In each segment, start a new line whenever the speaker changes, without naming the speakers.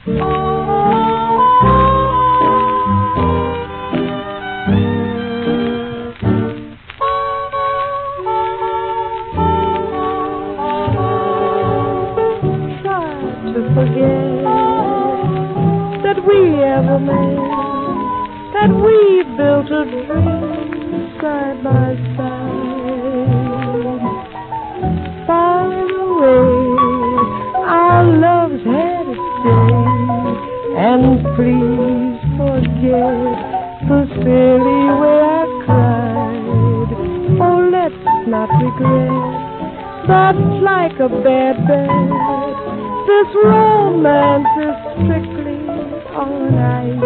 Forget that we ever met, that we built a dream side by side. By the way, our love's had its day, and please forget the silly way I cried. Oh, let's not regret, that's like a bad bed. This romance is strictly on ice.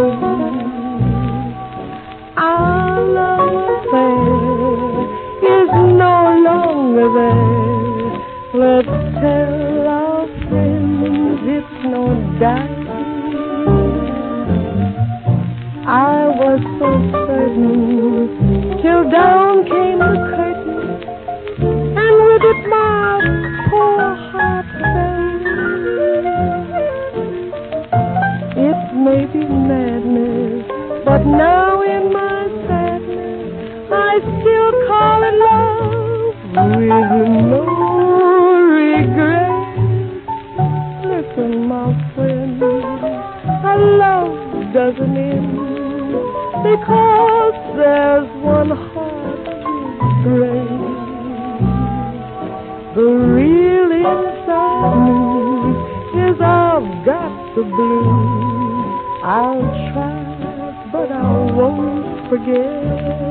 Our love affair is no longer there. Let's tell our friends it's no dice. I was so certain till down came the curtain, and with it my poor heart fell. May be madness, but now in my sadness I still call it love with no regret. Listen, my friend, a love doesn't end because there's one heart to break. The real inside news is I've got the blues. I'll try, but I won't forget.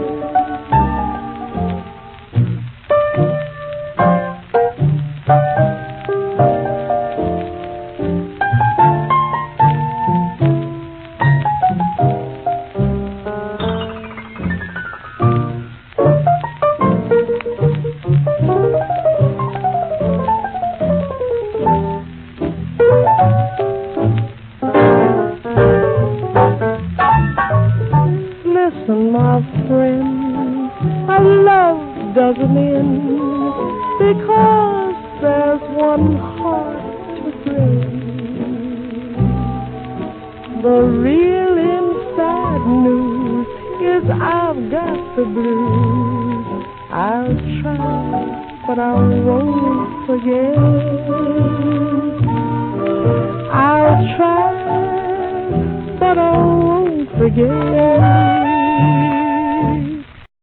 Listen, my friend, a love doesn't end because there's one heart to break. The real inside news is I've got the blues. I'll try, but I won't forget. I'll try, but I won't forget.